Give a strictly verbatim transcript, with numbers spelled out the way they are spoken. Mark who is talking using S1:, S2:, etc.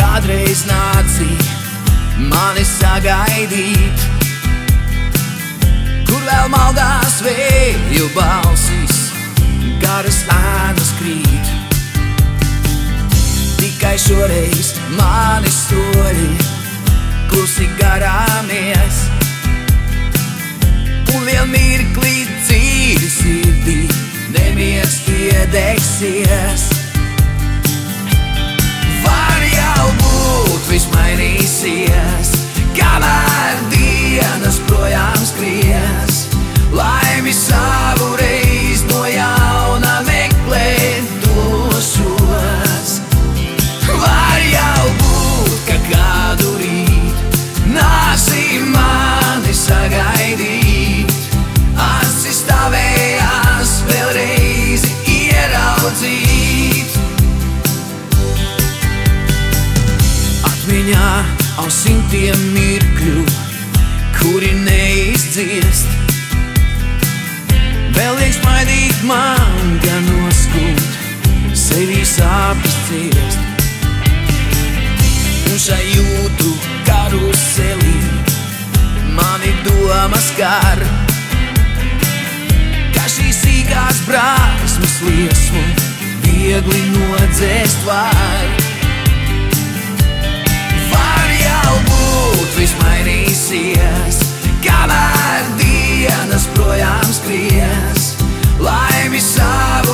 S1: kādreiz nācija mani sagaidīt, kur vēl maldās vēju balsis, garas ēnas krīt. Tikai šoreiz mani soļi klusi garāmies, un vien mirklī dzīvi sirdī nemiers iedegsies. Var jau būt viss mainīsies, kamēr dienas projām skries, laimi savu reiz no jauna meklēt došos. Var jau būt, ka kādu rīt nāksi mani sagaidīt, acis tavējās vēlreiz ieraudzīt. Atmiņā au simtiem mirkļu, kuri neizdziest, vēl liek smaidīt man, gan noskūt, sevī sāpes ciest. Un šai jūtu karuselī mani domas kar, ka šīs sīkās brāzmas liesmu viegli nodzēst var. Var jau būt viss mainīsies, kamēr dienas projām skries, laimi savu